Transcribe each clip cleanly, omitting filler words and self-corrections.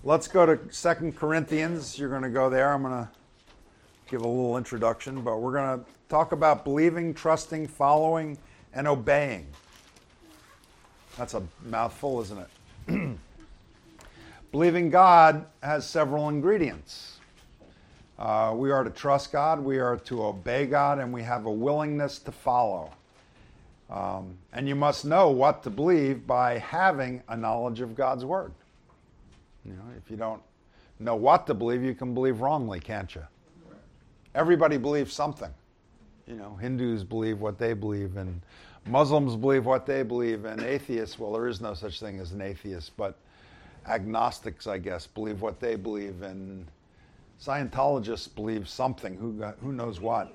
Let's go to 2 Corinthians. You're going to go there. I'm going to give a little introduction, but we're going to talk about believing, trusting, following, and obeying. That's a mouthful, isn't it? Believing God has several ingredients. We are to trust God, we are to obey God, and we have a willingness to follow. And you must know what to believe by having a knowledge of God's Word. You know, if you don't know what to believe, you can believe wrongly, can't you? Everybody believes something. You know, Hindus believe what they believe, and Muslims believe what they believe, and atheists, well, there is no such thing as an atheist, but agnostics, I guess, believe what they believe, and Scientologists believe something, who knows what.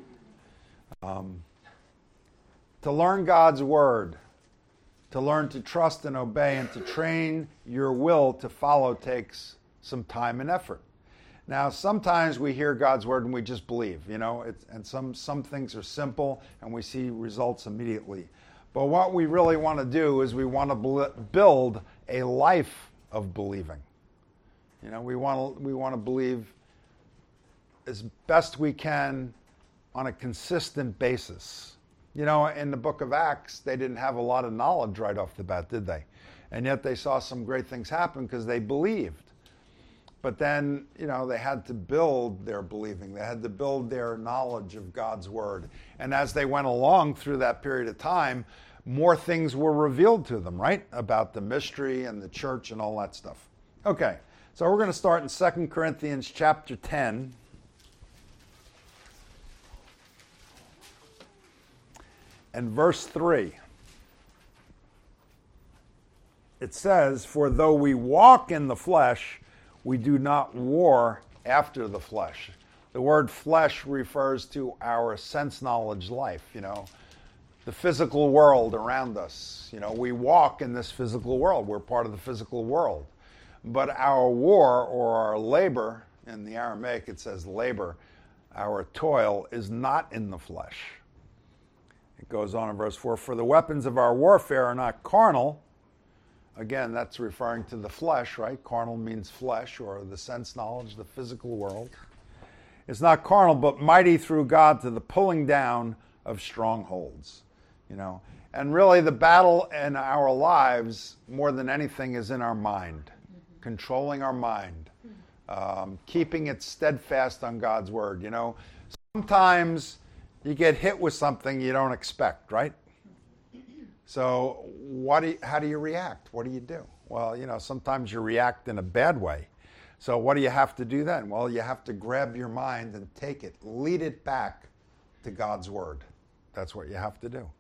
To learn God's Word, to learn to trust and obey, and to train your will to follow takes some time and effort. Now, sometimes we hear God's Word and we just believe, you know, and some things are simple and we see results immediately. But what we really want to do is we want to build a life of believing. You know, we want to believe as best we can on a consistent basis. You know, in the book of Acts, they didn't have a lot of knowledge right off the bat, did they? And yet they saw some great things happen because they believed. But then, you know, they had to build their believing. They had to build their knowledge of God's Word. And as they went along through that period of time, more things were revealed to them, right? About the mystery and the church and all that stuff. Okay, so we're going to start in 2 Corinthians chapter 10. And verse 3. It says, "For though we walk in the flesh, we do not war after the flesh." The word flesh refers to our sense knowledge life, you know, the physical world around us. You know, we walk in this physical world. We're part of the physical world. But our war or our labor, in the Aramaic it says labor, our toil is not in the flesh. It goes on in verse 4, "For the weapons of our warfare are not carnal." Again, that's referring to the flesh, right? Carnal means flesh, or the sense knowledge, the physical world. It's not carnal, but mighty through God to the pulling down of strongholds. You know, and really the battle in our lives, more than anything, is in our mind. Controlling our mind. Keeping it steadfast on God's Word. You know, sometimes you get hit with something you don't expect, right? So how do you react? What do you do? Well, you know, sometimes you react in a bad way. So what do you have to do then? Well, you have to grab your mind and take it, lead it back to God's Word. That's what you have to do.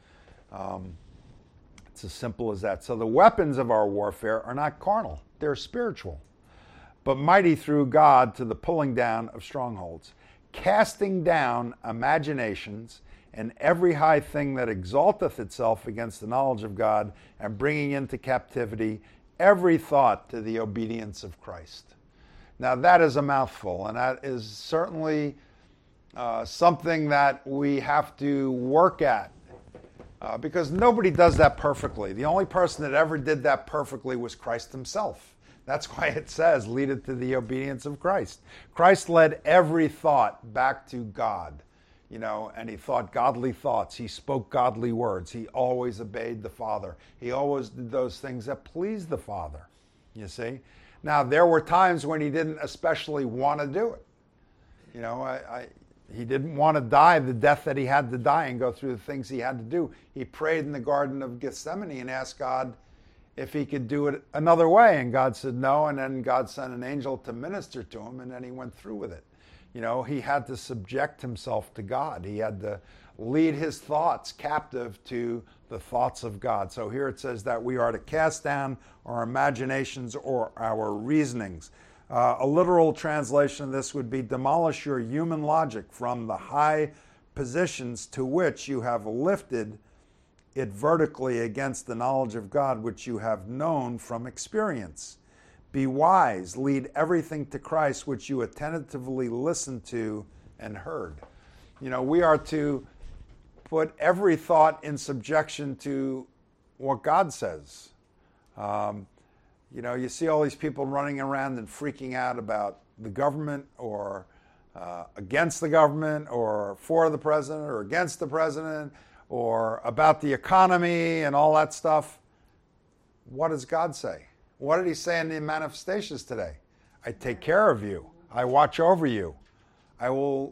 It's as simple as that. So the weapons of our warfare are not carnal. They're spiritual, but mighty through God to the pulling down of strongholds, casting down imaginations and every high thing that exalteth itself against the knowledge of God, and bringing into captivity every thought to the obedience of Christ. Now that is a mouthful, and that is certainly something that we have to work at, because nobody does that perfectly. The only person that ever did that perfectly was Christ himself. That's why it says, lead it to the obedience of Christ. Christ led every thought back to God, you know, and he thought godly thoughts. He spoke godly words. He always obeyed the Father. He always did those things that pleased the Father, you see. Now, there were times when he didn't especially want to do it. You know, he didn't want to die the death that he had to die and go through the things he had to do. He prayed in the Garden of Gethsemane and asked God if he could do it another way. And God said no, and then God sent an angel to minister to him, and then he went through with it. You know, he had to subject himself to God. He had to lead his thoughts captive to the thoughts of God. So here it says that we are to cast down our imaginations or our reasonings. A literal translation of this would be, demolish your human logic from the high positions to which you have lifted it vertically against the knowledge of God, which you have known from experience. Be wise, lead everything to Christ, which you attentively listened to and heard. You know, we are to put every thought in subjection to what God says. You know, you see all these people running around and freaking out about the government or against the government or for the president or against the president or about the economy and all that stuff. What does God say? What did he say in the manifestations today? I take care of you. I watch over you. I will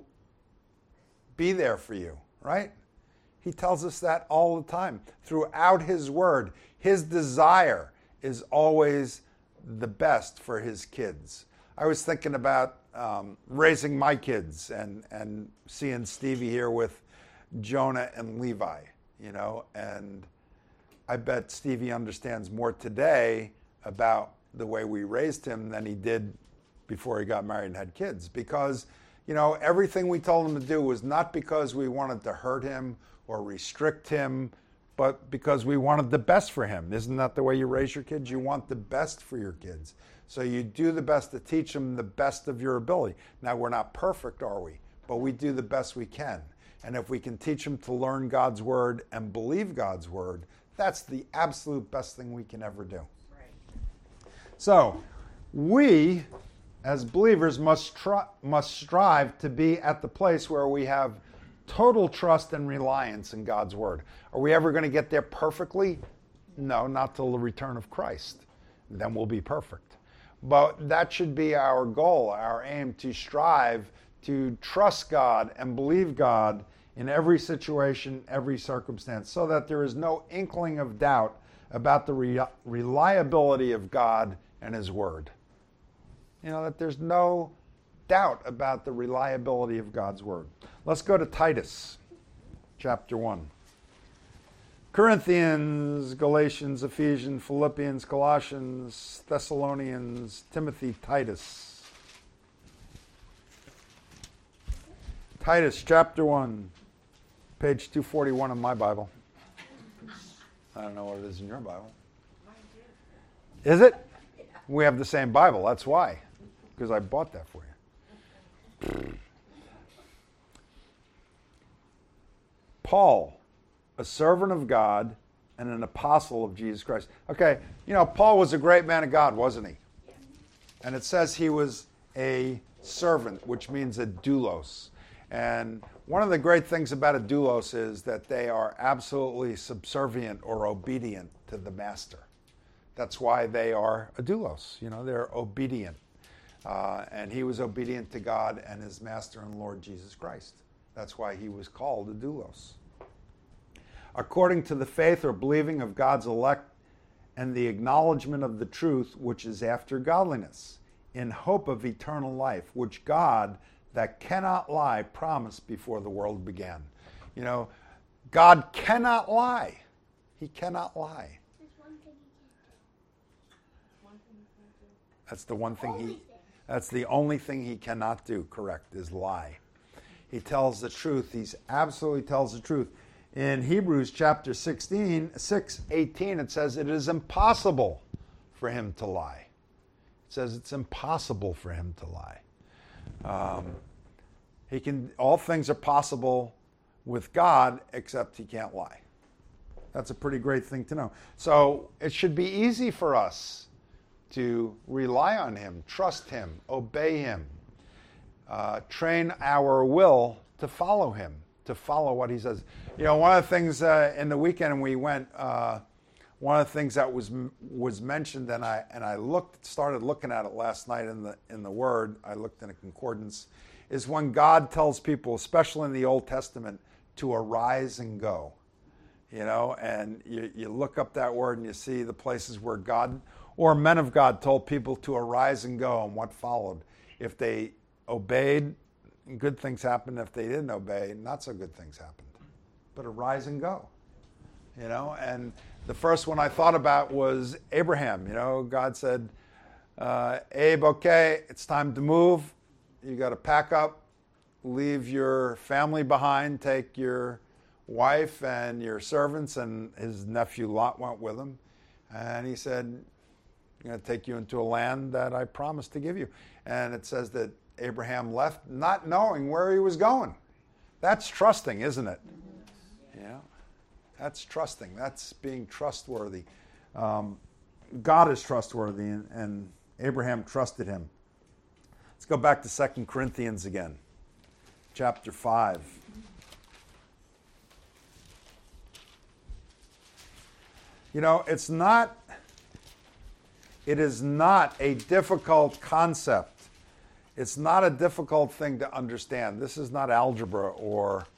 be there for you, right? He tells us that all the time. Throughout his word, his desire is always the best for his kids. I was thinking about raising my kids and seeing Stevie here with Jonah and Levi, you know, and I bet Stevie understands more today about the way we raised him than he did before he got married and had kids. Because, you know, everything we told him to do was not because we wanted to hurt him or restrict him, but because we wanted the best for him. Isn't that the way you raise your kids? You want the best for your kids. So you do the best to teach them the best of your ability. Now, we're not perfect, are we? But we do the best we can. And if we can teach them to learn God's word and believe God's word, that's the absolute best thing we can ever do. Right. So we, as believers, must strive to be at the place where we have total trust and reliance in God's word. Are we ever going to get there perfectly? No, not till the return of Christ. Then we'll be perfect. But that should be our goal, our aim, to strive to trust God and believe God in every situation, every circumstance, so that there is no inkling of doubt about the reliability of God and his word. You know, that there's no doubt about the reliability of God's word. Let's go to Titus, chapter 1. Corinthians, Galatians, Ephesians, Philippians, Colossians, Thessalonians, Timothy, Titus. Titus, chapter 1, page 241 in my Bible. I don't know what it is in your Bible. Is it? We have the same Bible, that's why. Because I bought that for you. Paul, a servant of God and an apostle of Jesus Christ. Okay, you know, Paul was a great man of God, wasn't he? And it says he was a servant, which means a doulos. And one of the great things about a doulos is that they are absolutely subservient or obedient to the master. That's why they are a doulos. You know, they're obedient. And he was obedient to God and his master and Lord Jesus Christ. That's why he was called a doulos. According to the faith or believing of God's elect and the acknowledgement of the truth which is after godliness, in hope of eternal life, which God, that cannot lie, promised before the world began. You know, God cannot lie. He cannot lie. That's the one thing that's the only thing he cannot do, correct, is lie. He tells the truth. He absolutely tells the truth. In Hebrews chapter 6:18, it says, it is impossible for him to lie. It says it's impossible for him to lie. All things are possible with God, except he can't lie. That's a pretty great thing to know. So it should be easy for us to rely on him, trust him, obey him, train our will to follow him, to follow what he says. You know, one of the things in the weekend we went, one of the things that was mentioned, and I started looking at it last night in the Word. I looked in a concordance. Is when God tells people, especially in the Old Testament, to arise and go. You know, and you look up that word and you see the places where God or men of God told people to arise and go, and what followed. If they obeyed, good things happened. If they didn't obey, not so good things happened. But arise and go. You know, and the first one I thought about was Abraham. You know, God said, Abe, okay, it's time to move. You got to pack up, leave your family behind, take your wife and your servants, and his nephew Lot went with him. And he said, I'm going to take you into a land that I promised to give you. And it says that Abraham left not knowing where he was going. That's trusting, isn't it? You know, that's trusting. That's being trustworthy. God is trustworthy, and Abraham trusted him. Let's go back to 2 Corinthians again, chapter 5. You know, it is not a difficult concept. It's not a difficult thing to understand. This is not algebra or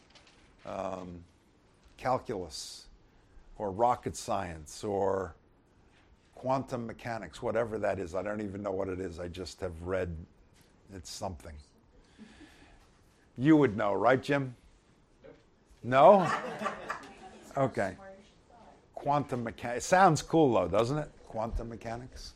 calculus or rocket science or quantum mechanics, whatever that is. I don't even know what it is. I just have read it's something. You would know, right, Jim? No? Okay. Quantum mechanics. It sounds cool, though, doesn't it? Quantum mechanics.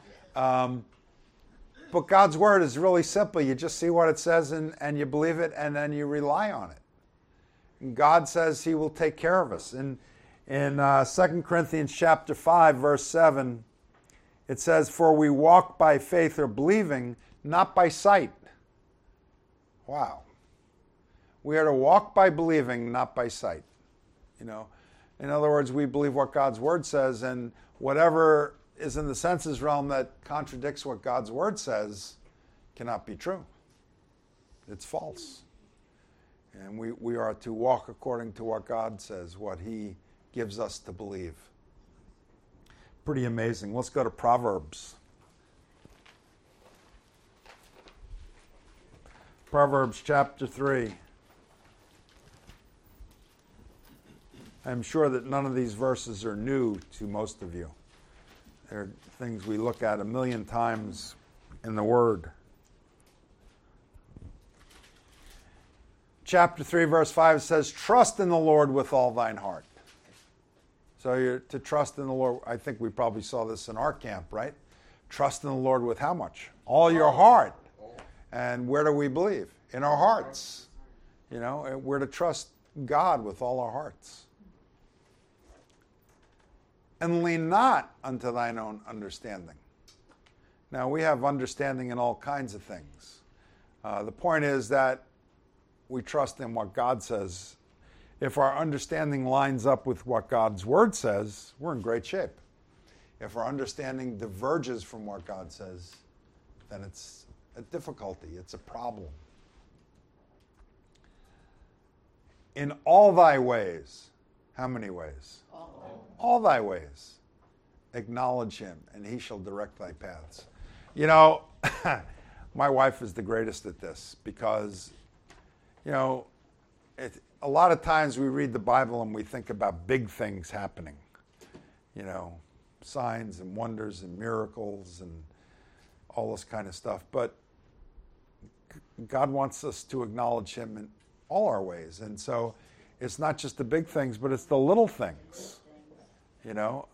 But God's word is really simple. You just see what it says and you believe it, and then you rely on it. And God says he will take care of us. In 2 Corinthians chapter 5, verse 7, it says, "For we walk by faith or believing, not by sight." Wow. We are to walk by believing, not by sight. You know, in other words, we believe what God's word says, and whatever is in the senses realm that contradicts what God's word says cannot be true. It's false. And we are to walk according to what God says, what he gives us to believe. Pretty amazing. Let's go to Proverbs. Proverbs chapter 3. I'm sure that none of these verses are new to most of you. They're things we look at a million times in the Word. Chapter 3, verse 5 says, "Trust in the Lord with all thine heart." So you're to trust in the Lord. I think we probably saw this in our camp, right? Trust in the Lord with how much? All your heart. And where do we believe? In our hearts. You know, we're to trust God with all our hearts. And lean not unto thine own understanding. Now, we have understanding in all kinds of things. The point is that we trust in what God says. If our understanding lines up with what God's word says, we're in great shape. If our understanding diverges from what God says, then it's a difficulty, it's a problem. In all thy ways, how many ways? All thy ways. Acknowledge him, and he shall direct thy paths. You know, my wife is the greatest at this because, you know, a lot of times we read the Bible and we think about big things happening. You know, signs and wonders and miracles and all this kind of stuff. But God wants us to acknowledge him in all our ways. And so it's not just the big things, but it's the little things. You know,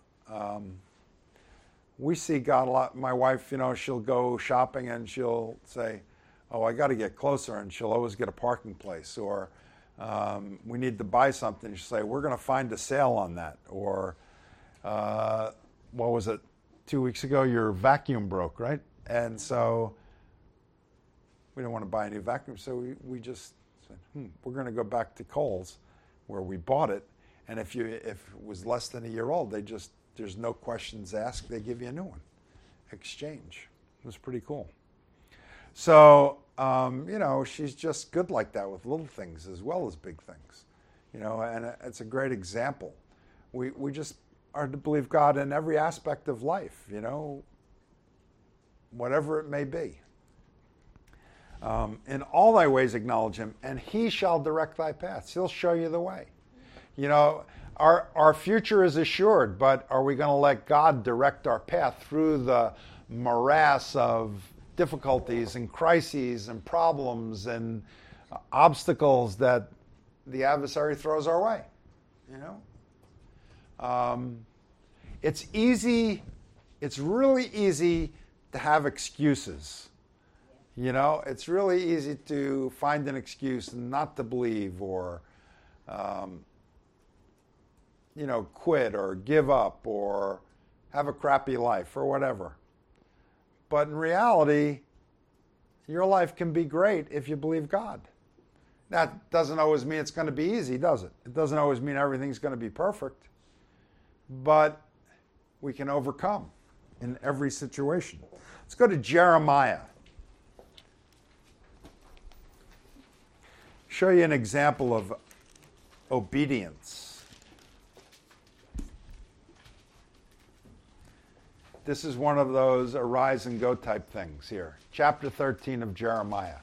we see God a lot. My wife, you know, she'll go shopping and she'll say, "Oh, I got to get closer," and she'll always get a parking place. Or we need to buy something. She'll say, "We're going to find a sale on that." Or what was it? 2 weeks ago, your vacuum broke, right? And so we don't want to buy a new vacuum, so we just said, we're going to go back to Kohl's where we bought it. And if it was less than a year old, there's no questions asked. They give you a new one. Exchange. It was pretty cool. So, you know, she's just good like that with little things as well as big things. You know, and it's a great example. We just are to believe God in every aspect of life, you know, whatever it may be. In all thy ways acknowledge him, and he shall direct thy paths. He'll show you the way. You know, our future is assured, but are we going to let God direct our path through the morass of difficulties and crises and problems and obstacles that the adversary throws our way? You know? It's really easy to have excuses. You know, it's really easy to find an excuse not to believe or, you know, quit or give up or have a crappy life or whatever. But in reality, your life can be great if you believe God. That doesn't always mean it's going to be easy, does it? It doesn't always mean everything's going to be perfect. But we can overcome. in every situation. Let's go to Jeremiah. Show you an example of obedience. This is one of those arise and go type things here. Chapter 13 of Jeremiah.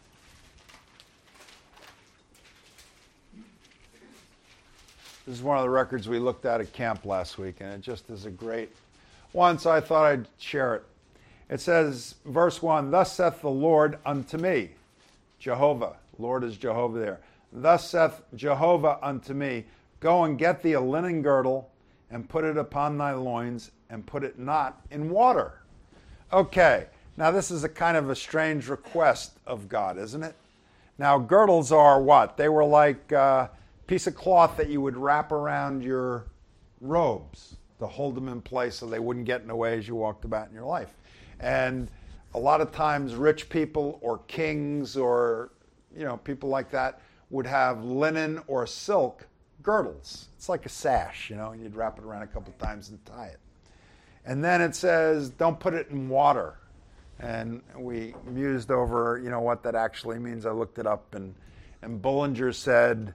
This is one of the records we looked at camp last week, and it just is a great one, so I thought I'd share it. It says, verse 1, Thus saith the Lord unto me, Jehovah. Lord is Jehovah there. Thus saith Jehovah unto me, Go and get thee a linen girdle, and put it upon thy loins, and put it not in water. Okay, now this is a kind of a strange request of God, isn't it? Now, girdles are what? They were like a piece of cloth that you would wrap around your robes to hold them in place so they wouldn't get in the way as you walked about in your life. And a lot of times rich people or kings or people like that would have linen or silk girdles. It's like a sash, and you'd wrap it around a couple times and tie it. And then it says, don't put it in water. And we mused over, what that actually means. I looked it up, and Bullinger said,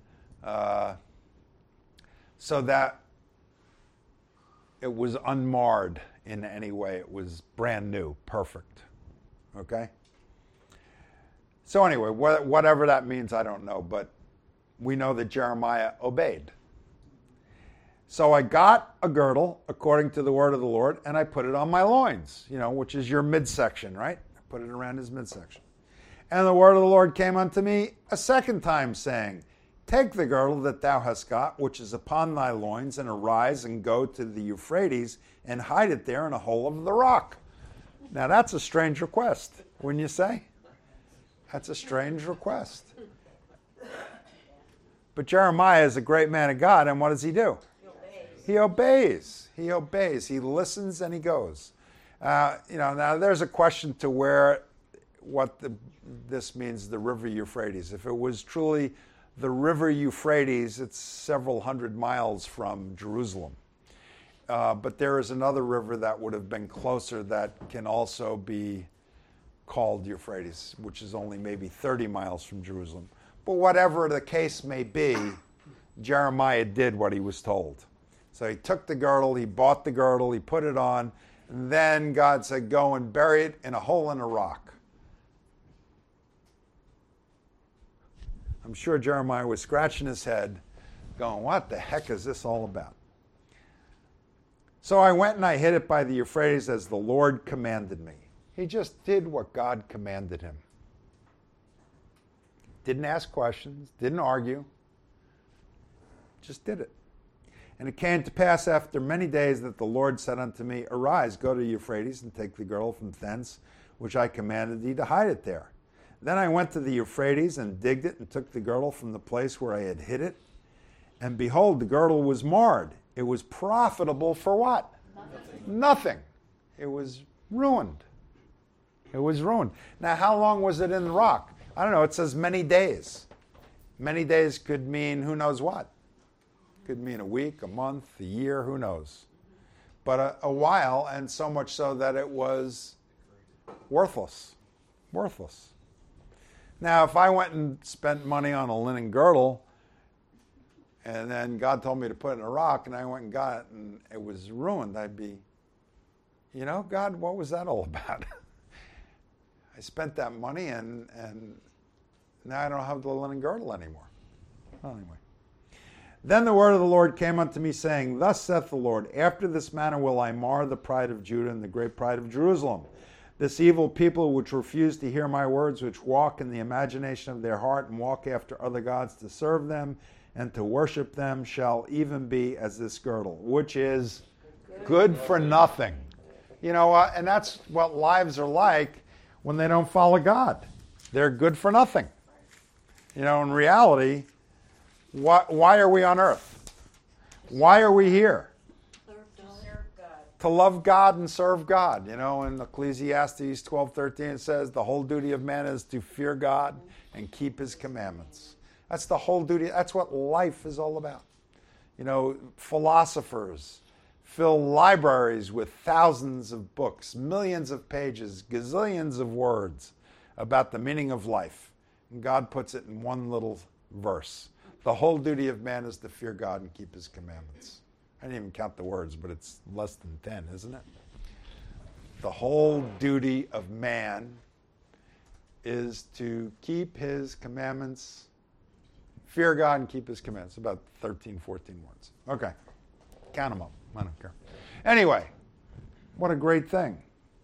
so that it was unmarred in any way. It was brand new, perfect. Okay? So anyway, whatever that means, I don't know, but we know that Jeremiah obeyed. So I got a girdle according to the word of the Lord, and I put it on my loins, which is your midsection, right? I put it around his midsection. And the word of the Lord came unto me a second time, saying, Take the girdle that thou hast got, which is upon thy loins, and arise and go to the Euphrates, and hide it there in a hole of the rock. Now that's a strange request, wouldn't you say? That's a strange request. But Jeremiah is a great man of God, and what does he do? He obeys. He obeys. He listens and he goes. Now there's a question to what this means, the river Euphrates. If it was truly the river Euphrates, it's several hundred miles from Jerusalem. But there is another river that would have been closer that can also be called Euphrates, which is only maybe 30 miles from Jerusalem. But whatever the case may be, Jeremiah did what he was told. So he took the girdle, he bought the girdle, he put it on, and then God said, Go and bury it in a hole in a rock. I'm sure Jeremiah was scratching his head, going, what the heck is this all about? So I went and I hid it by the Euphrates as the Lord commanded me. He just did what God commanded him. Didn't ask questions, didn't argue, just did it. And it came to pass after many days that the Lord said unto me, Arise, go to Euphrates, and take the girdle from thence, which I commanded thee to hide it there. Then I went to the Euphrates and digged it and took the girdle from the place where I had hid it. And behold, the girdle was marred. It was profitable for what? Nothing. It was ruined. It was ruined. Now, how long was it in the rock? I don't know. It says many days. Many days could mean who knows what. Could mean a week, a month, a year, who knows. But a while, and so much so that it was worthless. Worthless. Now, if I went and spent money on a linen girdle, and then God told me to put it in a rock, and I went and got it, and it was ruined, I'd be, God, what was that all about? I spent that money, and now I don't have the linen girdle anymore. Well, anyway. Then the word of the Lord came unto me, saying, Thus saith the Lord, After this manner will I mar the pride of Judah and the great pride of Jerusalem. This evil people which refuse to hear my words, which walk in the imagination of their heart, and walk after other gods to serve them and to worship them, shall even be as this girdle, which is good for nothing. And that's what lives are like when they don't follow God. They're good for nothing. In reality, why are we on earth? Why are we here? To love God and serve God. In Ecclesiastes 12:13 it says the whole duty of man is to fear God and keep his commandments. That's the whole duty. That's what life is all about. Philosophers fill libraries with thousands of books, millions of pages, gazillions of words about the meaning of life. And God puts it in one little verse. The whole duty of man is to fear God and keep his commandments. I didn't even count the words, but it's less than 10, isn't it? The whole duty of man is to keep his commandments, fear God and keep his commandments. About 13, 14 words. Okay. Count them up. I don't care. Anyway, what a great thing.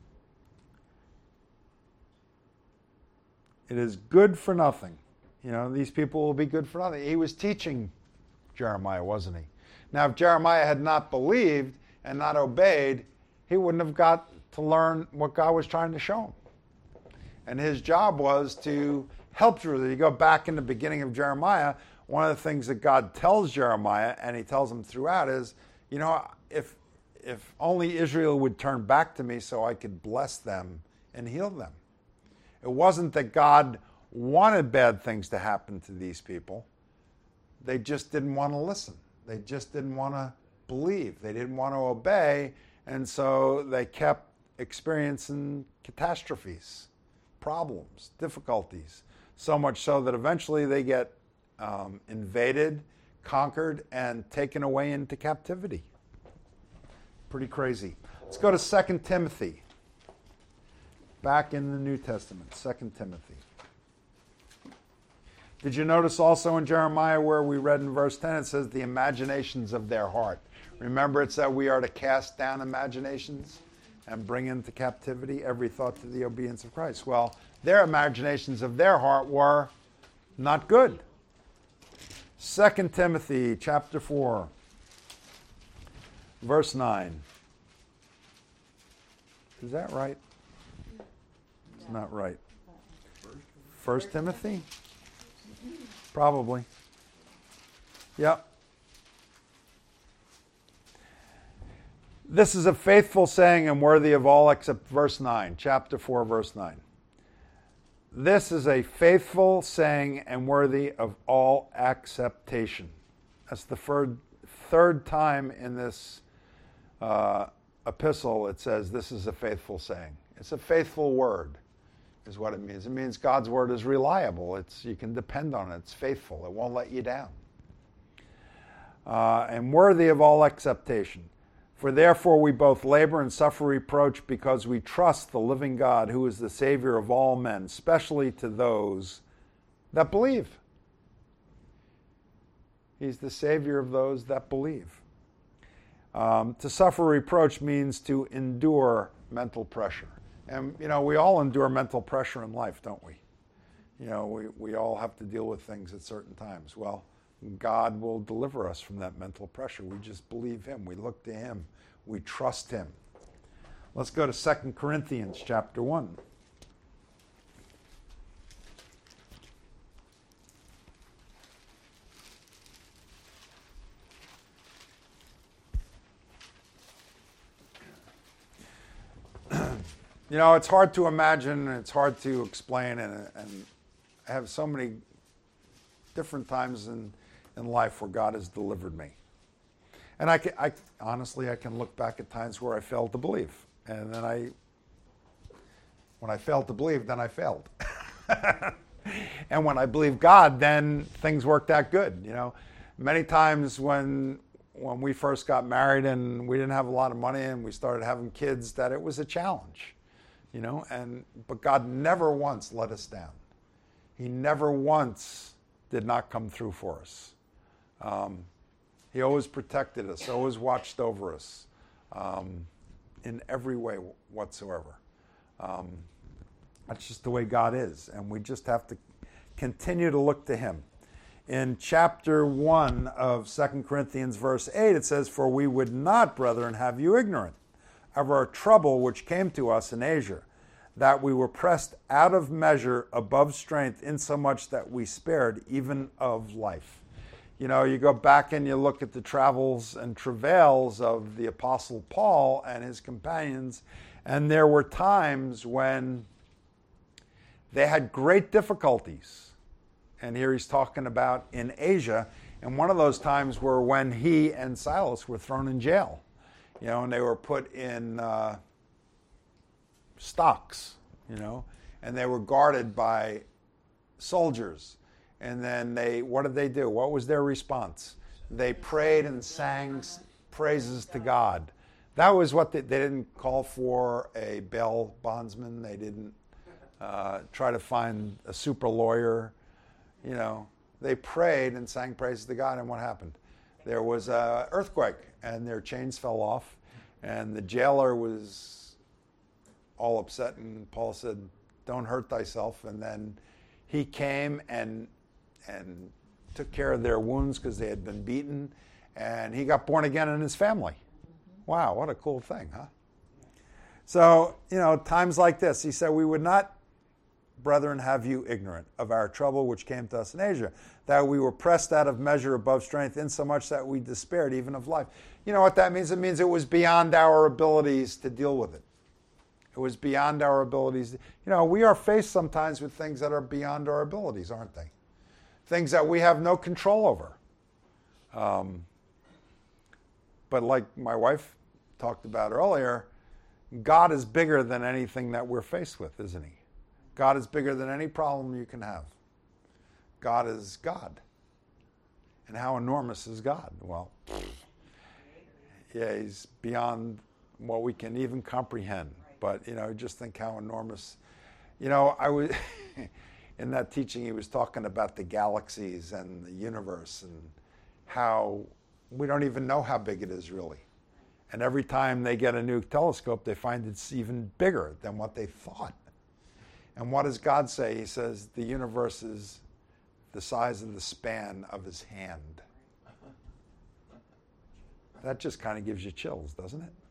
It is good for nothing. You know, these people will be good for nothing. He was teaching Jeremiah, wasn't he? Now, if Jeremiah had not believed and not obeyed, he wouldn't have got to learn what God was trying to show him. And his job was to help through it. You go back in the beginning of Jeremiah, one of the things that God tells Jeremiah, and he tells him throughout, is, you know, if only Israel would turn back to me so I could bless them and heal them. It wasn't that God wanted bad things to happen to these people. They just didn't want to listen. They just didn't want to believe. They didn't want to obey, and so they kept experiencing catastrophes, problems, difficulties, so much so that eventually they get invaded, conquered, and taken away into captivity. Pretty crazy. Let's go to 2 Timothy. Back in the New Testament, 2 Timothy. Did you notice also in Jeremiah where we read in verse 10, it says the imaginations of their heart. Remember it said we are to cast down imaginations and bring into captivity every thought to the obedience of Christ. Well, their imaginations of their heart were not good. 2 Timothy chapter 4, verse 9. Is that right? It's not right. 1 Timothy? Probably. Yep. This is a faithful saying and worthy of all except verse 9, chapter 4, verse 9. This is a faithful saying and worthy of all acceptation. That's the third time in this epistle it says this is a faithful saying. It's a faithful word is what it means. It means God's word is reliable. You can depend on it. It's faithful. It won't let you down. And worthy of all acceptation. For therefore we both labor and suffer reproach because we trust the living God who is the Savior of all men, especially to those that believe. He's the Savior of those that believe. To suffer reproach means to endure mental pressure. And, you know, we all endure mental pressure in life, don't we? You know, we all have to deal with things at certain times. Well, God will deliver us from that mental pressure. We just believe him. We look to him. We trust him. Let's go to 2 Corinthians chapter 1. You know, it's hard to imagine, and it's hard to explain, and I have so many different times in life where God has delivered me. And I honestly, I can look back at times where I failed to believe. And then when I failed to believe, then I failed. And when I believed God, then things worked out good. You know, many times when we first got married and we didn't have a lot of money and we started having kids, that it was a challenge. You know, but God never once let us down. He never once did not come through for us. He always protected us, always watched over us in every way whatsoever. That's just the way God is, and we just have to continue to look to him. In chapter 1 of 2 Corinthians verse 8, it says, "For we would not, brethren, have you ignorant of our trouble which came to us in Asia, that we were pressed out of measure above strength, insomuch that we spared even of life." You know, you go back and you look at the travels and travails of the Apostle Paul and his companions, and there were times when they had great difficulties. And here he's talking about in Asia, and one of those times were when he and Silas were thrown in jail. and they were put in stocks, and they were guarded by soldiers. And then what did they do? What was their response? They prayed and sang praises to God. That was what they didn't call for a bail bondsman. They didn't try to find a super lawyer. They prayed and sang praises to God. And what happened? There was an earthquake, and their chains fell off. And the jailer was all upset. And Paul said, "Don't hurt thyself." And then he came and took care of their wounds because they had been beaten. And he got born again in his family. Wow, what a cool thing, huh? So, times like this, he said, "We would not, brethren, have you ignorant of our trouble which came to us in Asia, that we were pressed out of measure above strength, insomuch that we despaired even of life." You know what that means? It means it was beyond our abilities to deal with it. It was beyond our abilities. We are faced sometimes with things that are beyond our abilities, aren't they? Things that we have no control over. But like my wife talked about earlier, God is bigger than anything that we're faced with, isn't he? God is bigger than any problem you can have. God is God. And how enormous is God? Well, yeah, he's beyond what we can even comprehend. But, just think how enormous. I was in that teaching, he was talking about the galaxies and the universe and how we don't even know how big it is really. And every time they get a new telescope, they find it's even bigger than what they thought. And what does God say? He says the universe is the size of the span of his hand. That just kind of gives you chills, doesn't it?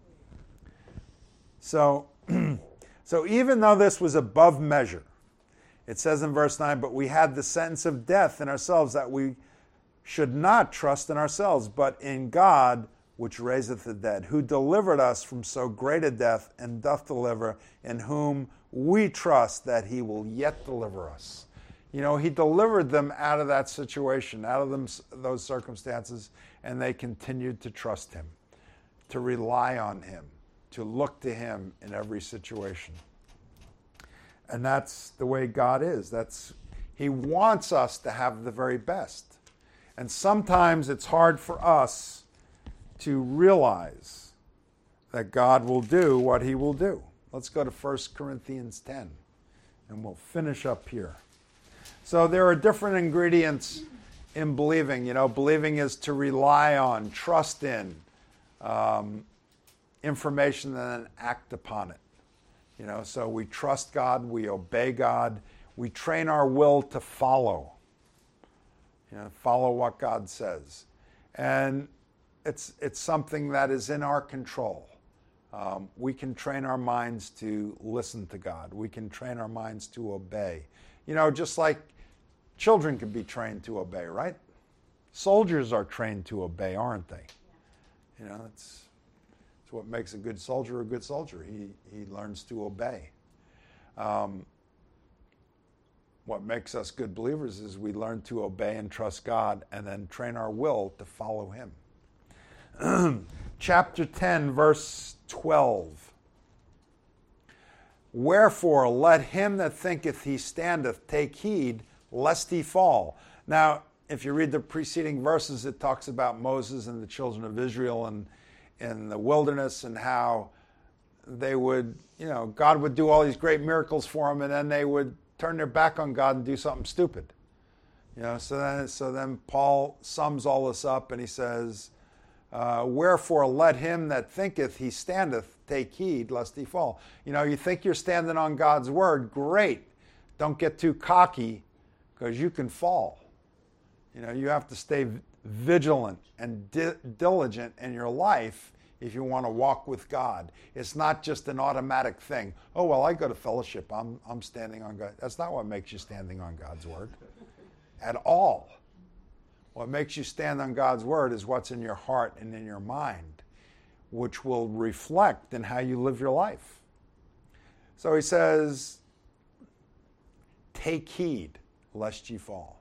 So even though this was above measure, it says in verse 9, "But we had the sentence of death in ourselves, that we should not trust in ourselves, but in God, which raiseth the dead, who delivered us from so great a death, and doth deliver, in whom we trust that he will yet deliver us." He delivered them out of that situation, out of those circumstances, and they continued to trust him, to rely on him, to look to him in every situation. And that's the way God is. He wants us to have the very best. And sometimes it's hard for us to realize that God will do what he will do. Let's go to 1 Corinthians 10, and we'll finish up here. So there are different ingredients in believing. Believing is to rely on, trust in information, and then act upon it. So we trust God, we obey God, we train our will to follow. Follow what God says. And it's something that is in our control. We can train our minds to listen to God. We can train our minds to obey. Just like children can be trained to obey, right? Soldiers are trained to obey, aren't they? It's what makes a good soldier a good soldier. He learns to obey. What makes us good believers is we learn to obey and trust God and then train our will to follow him. Chapter 10, verse 12. "Wherefore let him that thinketh he standeth take heed lest he fall." Now, if you read the preceding verses, it talks about Moses and the children of Israel and in the wilderness and how they would, God would do all these great miracles for them, and then they would turn their back on God and do something stupid. So then Paul sums all this up and he says, "Wherefore let him that thinketh he standeth take heed lest he fall." You think you're standing on God's word, great. Don't get too cocky because you can fall. You have to stay vigilant and diligent in your life if you want to walk with God. It's not just an automatic thing. Oh, well, I go to fellowship. I'm standing on God. That's not what makes you standing on God's word at all. What makes you stand on God's word is what's in your heart and in your mind, which will reflect in how you live your life. So he says, take heed lest ye fall.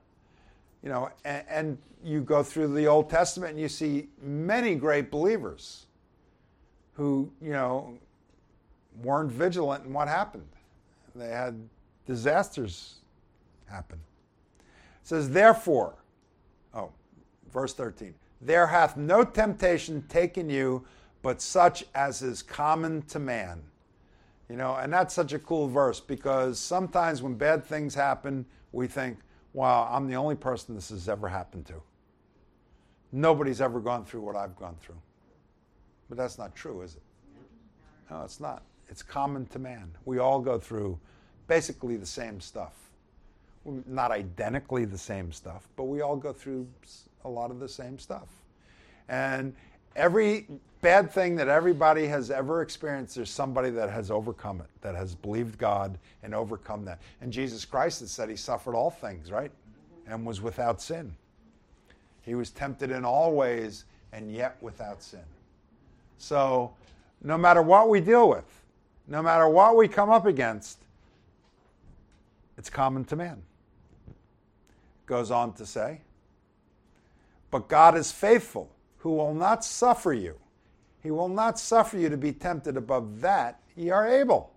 And you go through the Old Testament and you see many great believers who, weren't vigilant in what happened. They had disasters happen. It says, therefore, verse 13, there hath no temptation taken you but such as is common to man. And that's such a cool verse, because sometimes when bad things happen, we think, wow, I'm the only person this has ever happened to. Nobody's ever gone through what I've gone through. But that's not true, is it? No, it's not. It's common to man. We all go through basically the same stuff. Not identically the same stuff, but we all go through a lot of the same stuff. And every bad thing that everybody has ever experienced, there's somebody that has overcome it, that has believed God and overcome that. And Jesus Christ has said he suffered all things, right? And was without sin. He was tempted in all ways and yet without sin. So no matter what we deal with, no matter what we come up against, it's common to man. Goes on to say, but God is faithful, who will not suffer you. He will not suffer you to be tempted above that ye are able.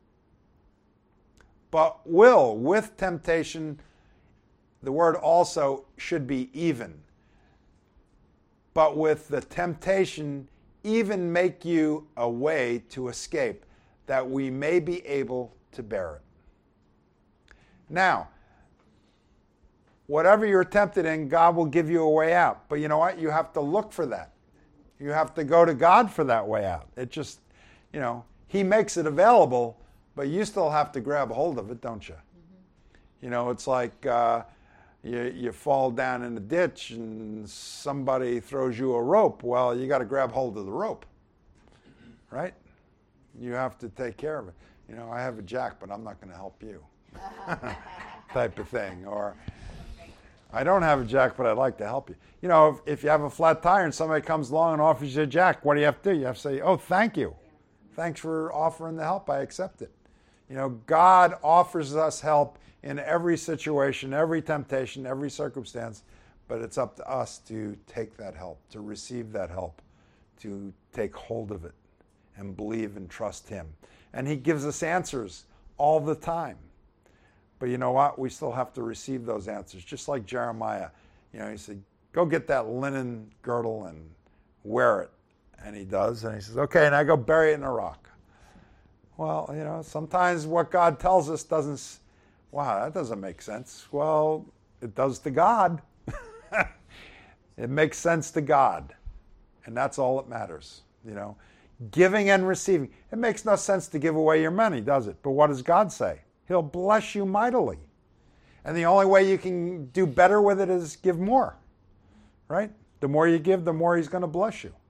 But will, with temptation, the word also should be even. But with the temptation, even make you a way to escape, that we may be able to bear it. Now, whatever you're tempted in, God will give you a way out. But you know what? You have to look for that. You have to go to God for that way out. It just, he makes it available, but you still have to grab hold of it, don't you? Mm-hmm. It's like you fall down in a ditch and somebody throws you a rope. Well, you got to grab hold of the rope, right? You have to take care of it. I have a jack, but I'm not going to help you, type of thing. Or I don't have a jack, but I'd like to help you. If you have a flat tire and somebody comes along and offers you a jack, what do you have to do? You have to say, oh, thank you. Thanks for offering the help. I accept it. God offers us help in every situation, every temptation, every circumstance, but it's up to us to take that help, to receive that help, to take hold of it and believe and trust him. And he gives us answers all the time. But you know what? We still have to receive those answers. Just like Jeremiah, he said, go get that linen girdle and wear it. And he does. And he says, okay, now go bury it in a rock. Well, sometimes what God tells us doesn't, wow, that doesn't make sense. Well, it does to God. It makes sense to God. And that's all that matters, Giving and receiving. It makes no sense to give away your money, does it? But what does God say? He'll bless you mightily. And the only way you can do better with it is give more, right? The more you give, the more he's going to bless you.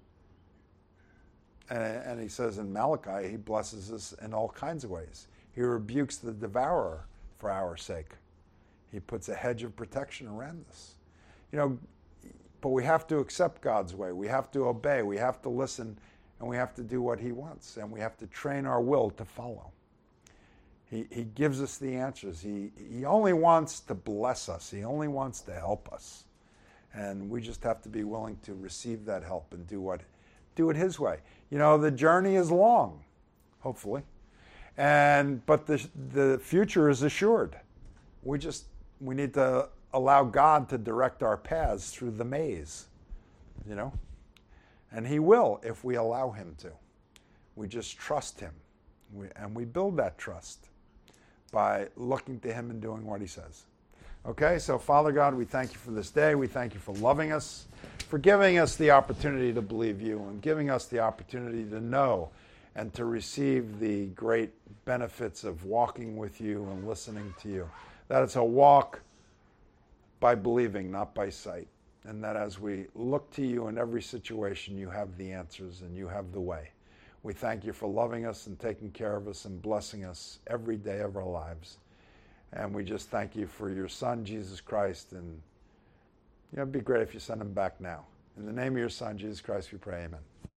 And he says in Malachi, he blesses us in all kinds of ways. He rebukes the devourer for our sake. He puts a hedge of protection around us. But we have to accept God's way. We have to obey. We have to listen. And we have to do what he wants. And we have to train our will to follow. He gives us the answers. He only wants to bless us. He only wants to help us. And we just have to be willing to receive that help and do it his way. The journey is long, hopefully. But the future is assured. We need to allow God to direct our paths through the maze, And he will if we allow him to. We just trust him. And we build that trust by looking to him and doing what he says. Okay, so Father God, we thank you for this day. We thank you for loving us, for giving us the opportunity to believe you and giving us the opportunity to know and to receive the great benefits of walking with you and listening to you. That it's a walk by believing, not by sight. And that as we look to you in every situation, you have the answers and you have the way. We thank you for loving us and taking care of us and blessing us every day of our lives. And we just thank you for your Son, Jesus Christ. And it'd be great if you send him back now. In the name of your Son, Jesus Christ, we pray, amen.